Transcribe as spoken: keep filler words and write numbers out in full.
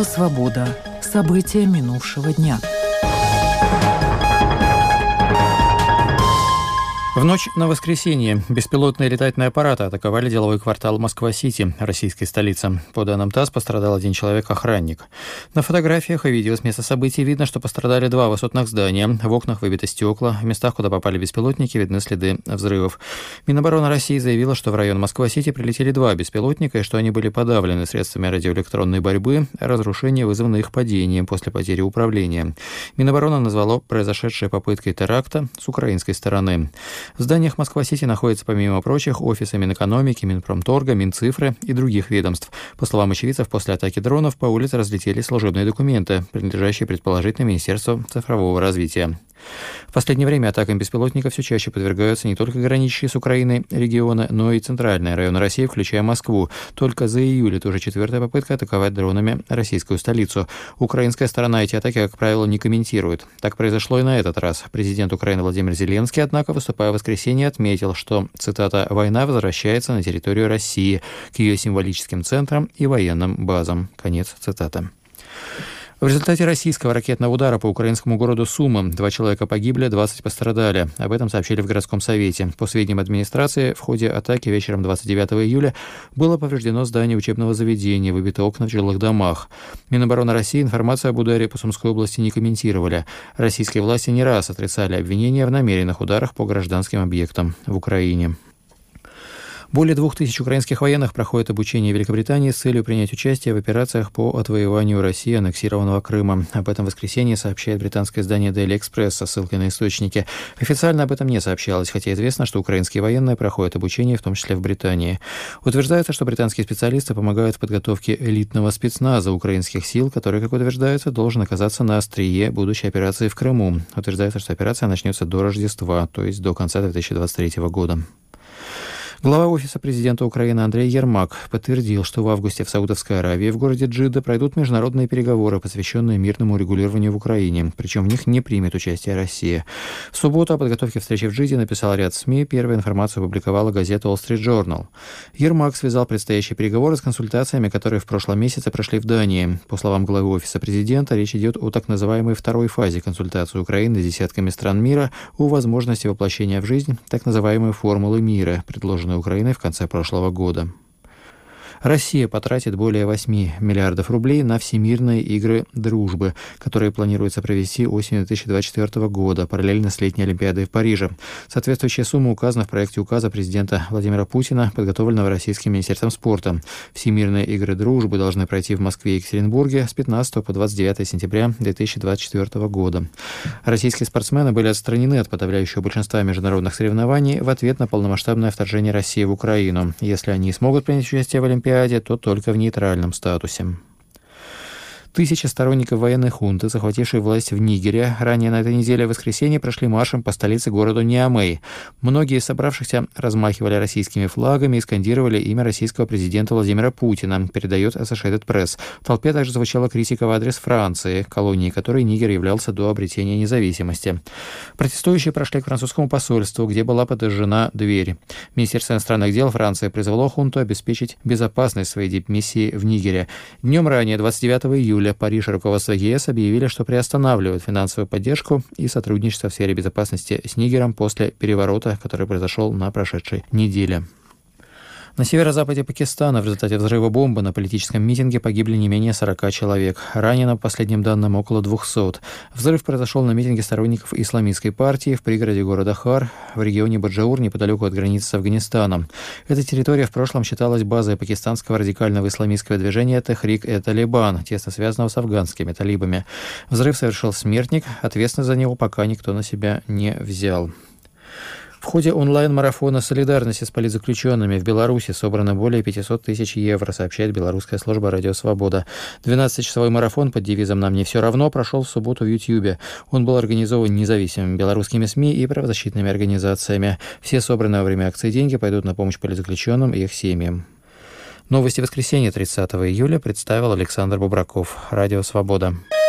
Радио «Свобода». События минувшего дня. В ночь на воскресенье беспилотные летательные аппараты атаковали деловой квартал Москва-Сити, российской столицы. По данным ТАСС, пострадал один человек-охранник. На фотографиях и видео с места событий видно, что пострадали два высотных здания. В окнах выбиты стекла. В местах, куда попали беспилотники, видны следы взрывов. Минобороны России заявила, что в район Москва-Сити прилетели два беспилотника и что они были подавлены средствами радиоэлектронной борьбы. Разрушения вызваны их падением после потери управления. Минобороны назвало произошедшее попыткой теракта с украинской стороны. В зданиях Москва-Сити находятся, помимо прочих, офисы Минэкономики, Минпромторга, Минцифры и других ведомств. По словам очевидцев, после атаки дронов по улице разлетелись служебные документы, принадлежащие предположительно Министерству цифрового развития. В последнее время атакам беспилотников все чаще подвергаются не только граничащие с Украиной регионы, но и центральные районы России, включая Москву. Только за июль это уже четвертая попытка атаковать дронами российскую столицу. Украинская сторона эти атаки, как правило, не комментирует. Так произошло и на этот раз. Президент Украины Владимир Зеленский, однако, выступая в воскресенье, отметил, что, цитата, «война возвращается на территорию России, к ее символическим центрам и военным базам». Конец цитаты. В результате российского ракетного удара по украинскому городу Сумы два человека погибли, двадцать пострадали. Об этом сообщили в городском совете. По сведениям администрации, в ходе атаки вечером двадцать девятого июля было повреждено здание учебного заведения, выбиты окна в жилых домах. Минобороны России информацию об ударе по Сумской области не комментировали. Российские власти не раз отрицали обвинения в намеренных ударах по гражданским объектам в Украине. Более двух тысяч украинских военных проходят обучение в Великобритании с целью принять участие в операциях по отвоеванию России аннексированного Крыма. Об этом в воскресенье сообщает британское издание Daily Express со ссылкой на источники. Официально об этом не сообщалось, хотя известно, что украинские военные проходят обучение, в том числе в Британии. Утверждается, что британские специалисты помогают в подготовке элитного спецназа украинских сил, который, как утверждается, должен оказаться на острие будущей операции в Крыму. Утверждается, что операция начнется до Рождества, то есть до конца две тысячи двадцать третьего года. Глава Офиса президента Украины Андрей Ермак подтвердил, что в августе в Саудовской Аравии в городе Джидда пройдут международные переговоры, посвященные мирному урегулированию в Украине, причем в них не примет участие Россия. В субботу о подготовке встречи в Джидде написал ряд СМИ, первую информацию опубликовала газета Wall Street Journal. Ермак связал предстоящие переговоры с консультациями, которые в прошлом месяце прошли в Дании. По словам главы Офиса президента, речь идет о так называемой второй фазе консультаций Украины с десятками стран мира о возможности воплощения в жизнь так называемой формулы мира, предложенной Украиной в конце прошлого года. Россия потратит более восемь миллиардов рублей на всемирные игры дружбы, которые планируется провести осенью две тысячи двадцать четвёртого года, параллельно с летней Олимпиадой в Париже. Соответствующая сумма указана в проекте указа президента Владимира Путина, подготовленного Российским министерством спорта. Всемирные игры дружбы должны пройти в Москве и Екатеринбурге с пятнадцатого по двадцать девятое сентября две тысячи двадцать четвёртого года. Российские спортсмены были отстранены от подавляющего большинства международных соревнований в ответ на полномасштабное вторжение России в Украину. Если они смогут принять участие в Олимпиаде, то только в нейтральном статусе. Тысячи сторонников военной хунты, захватившей власть в Нигере, ранее на этой неделе в воскресенье прошли маршем по столице городу Ниамей. Многие из собравшихся размахивали российскими флагами и скандировали имя российского президента Владимира Путина, передает Associated Press. В толпе также звучала критика в адрес Франции, колонией которой Нигер являлся до обретения независимости. Протестующие прошли к французскому посольству, где была подожжена дверь. Министерство иностранных дел Франции призвало хунту обеспечить безопасность своей дипмиссии в Нигере. Днем ранее, двадцать девятого июля, Париж и руководство ЕС объявили, что приостанавливают финансовую поддержку и сотрудничество в сфере безопасности с Нигером после переворота, который произошел на прошедшей неделе. На северо-западе Пакистана в результате взрыва бомбы на политическом митинге погибли не менее сорока человек. Ранено, по последним данным, около двухсот. Взрыв произошел на митинге сторонников исламистской партии в пригороде города Хар, в регионе Баджаур, неподалеку от границы с Афганистаном. Эта территория в прошлом считалась базой пакистанского радикального исламистского движения Техрик-э-Талибан, тесно связанного с афганскими талибами. Взрыв совершил смертник, ответственность за него пока никто на себя не взял. В ходе онлайн-марафона солидарности с политзаключенными в Беларуси собрано более пятьсот тысяч евро, сообщает белорусская служба «Радио Свобода». двенадцатичасовой марафон под девизом «Нам не все равно» прошел в субботу в Ютьюбе. Он был организован независимыми белорусскими СМИ и правозащитными организациями. Все собранные во время акции деньги пойдут на помощь политзаключенным и их семьям. Новости воскресенья тридцатого июля представил Александр Бубраков. «Радио Свобода».